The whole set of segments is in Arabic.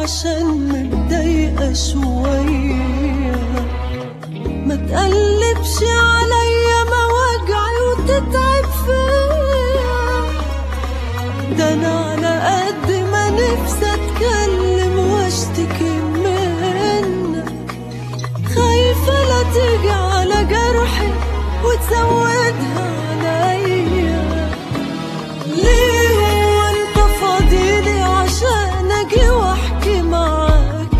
عشان متضايقة شوية. ما تقلبش عليا مواجعي وتتعب فيا، ده انا على قد ما نفسي اتكلم واشتكي منك، خايفة لا تيجي على جرحي وتزودها عليا. ليه هو انت فاضيلي عشان اجي واحكي معاك؟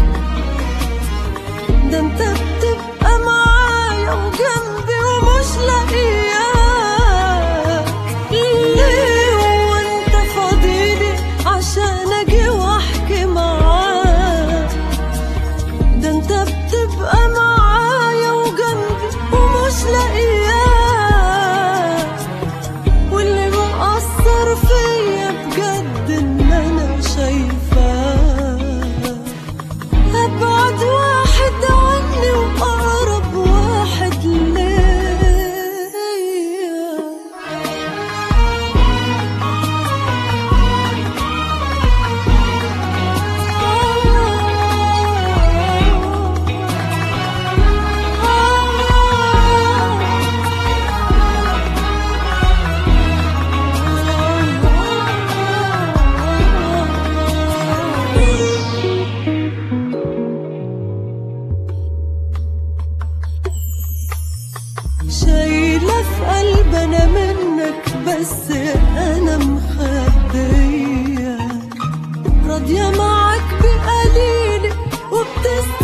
ده انت بتبقى معايا وجنبي ومش لاقياك. ليه هو انت فاضيلي عشان اجي واحكي معاك؟ ده انت بتبقى معايا وجنبي ومش لاقياك. واللي مأثر فيا بجد ان انا شايفاك ابعد واحد عني واقرب واحد ليا. شايلة في قلب أنا منك بس أنا مخبية، راضية معاك بقليلي وبتسأل